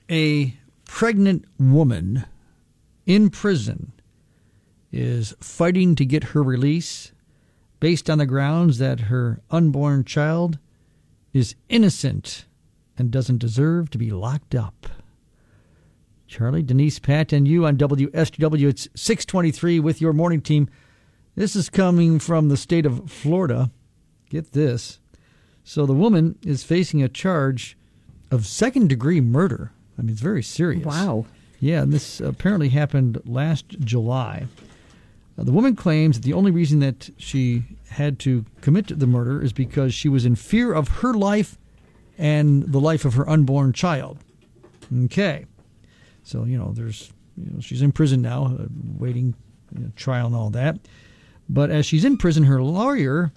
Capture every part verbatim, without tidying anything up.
A pregnant woman in prison is fighting to get her release based on the grounds that her unborn child is innocent and doesn't deserve to be locked up. Charlie, Denise, Pat, and you on W S T W. It's six twenty-three with your morning team. This is coming from the state of Florida. Get this. So the woman is facing a charge of second-degree murder. I mean, it's very serious. Wow. Yeah, and this apparently happened last July. Uh, the woman claims that the only reason that she had to commit the murder is because she was in fear of her life and the life of her unborn child. Okay. So, you know, there's, you know, she's in prison now, uh, waiting you know, trial and all that. But as she's in prison, her lawyer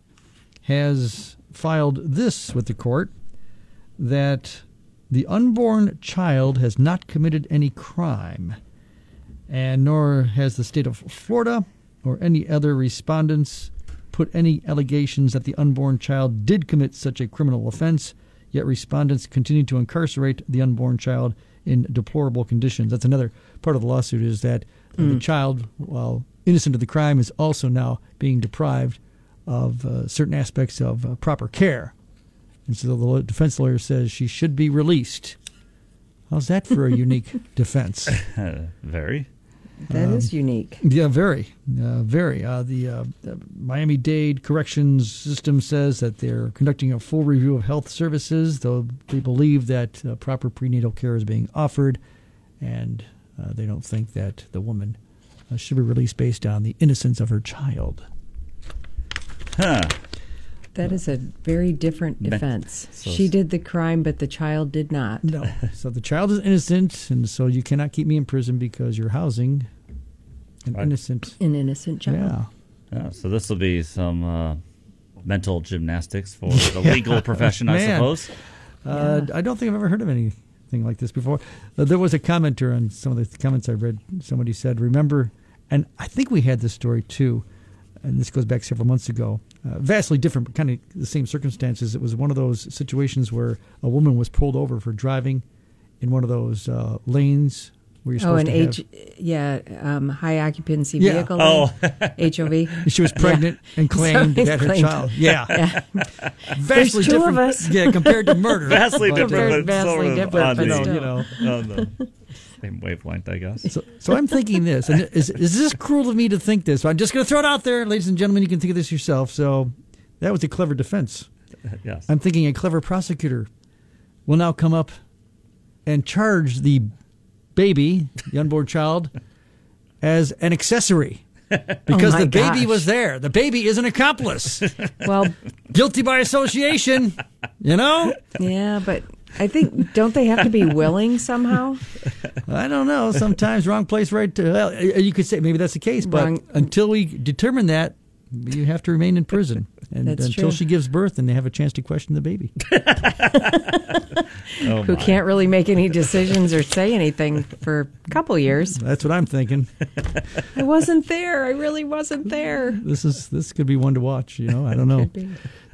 has filed this with the court, that the unborn child has not committed any crime, and nor has the state of Florida or any other respondents put any allegations that the unborn child did commit such a criminal offense, yet respondents continue to incarcerate the unborn child in deplorable conditions. That's another part of the lawsuit, is that mm. the child, while innocent of the crime, is also now being deprived of uh, certain aspects of uh, proper care. And so the defense lawyer says she should be released. How's that for a unique defense? Uh, very. That um, is unique. Yeah, very, uh, very. Uh, the uh, Miami-Dade Corrections System says that they're conducting a full review of health services, though they believe that uh, proper prenatal care is being offered, and uh, they don't think that the woman uh, should be released based on the innocence of her child. Huh. That is a very different defense. So she did the crime, but the child did not. No. So the child is innocent, and so you cannot keep me in prison because you're housing an right. innocent... An innocent child. Yeah. Yeah, so this will be some uh, mental gymnastics for the yeah. legal profession, I Man. suppose. Uh, Yeah. I don't think I've ever heard of anything like this before. Uh, there was a commenter on some of the comments I read. Somebody said, remember, and I think we had this story too, and this goes back several months ago, uh, vastly different, but kind of the same circumstances. It was one of those situations where a woman was pulled over for driving in one of those uh, lanes where you're Oh, supposed an to H, yeah, um, high occupancy Yeah. vehicle. Oh. H O V. have... She was pregnant Yeah. and claimed Somebody's that her claimed. child... Yeah. Yeah. Vastly There's two different. of us. Yeah, compared to murder. Vastly But, different, uh, but vastly sort of different, on but the, still. you know. on the same wavelength, I guess. So, so I'm thinking this, and is is this cruel of me to think this? I'm just going to throw it out there, ladies and gentlemen. You can think of this yourself. So that was a clever defense. Yes. I'm thinking a clever prosecutor will now come up and charge the baby, the unborn child, as an accessory because Oh my the baby gosh. was there. The baby is an accomplice, Well, guilty by association. You know, yeah, but I think, don't they have to be willing somehow? I don't know. Sometimes wrong place, right? To, well, you could say maybe that's the case, but Wrong. until we determine that, you have to remain in prison, and That's until true. she gives birth, and they have a chance to question the baby. Oh, Who my. can't really make any decisions or say anything for a couple years. That's what I'm thinking. I wasn't there. I really wasn't there. This is this could be one to watch. You know, I don't know. Could be.